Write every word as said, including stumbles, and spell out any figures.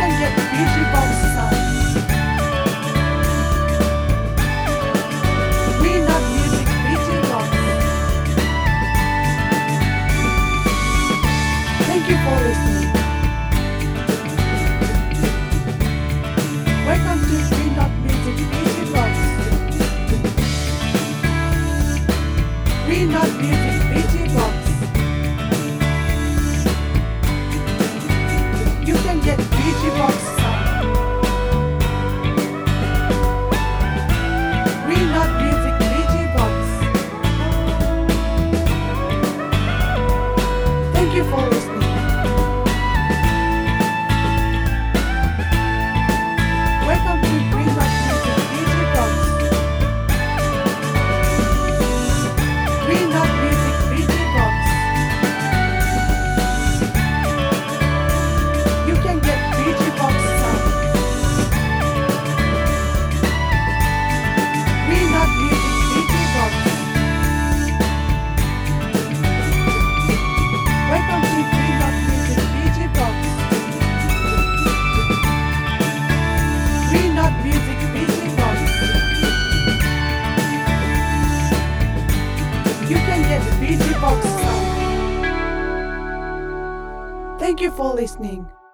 can get B G Box sound. Green Dot Music B G Box. Thank you for listening. Welcome to Green Dot Music B G Box. Green Dot Music B G Box. You can get B G Box sound. Green Dot Music B G Box. Thank you for listening. Welcome to Green Dot Music B G Box. Green Dot Music B G Box. You can get B G Box sound. Green Dot Music B G Box. Welcome to Green Dot Music B G Box. Green Dot Music B G Box. You can get B G Box sound. Thank you for listening.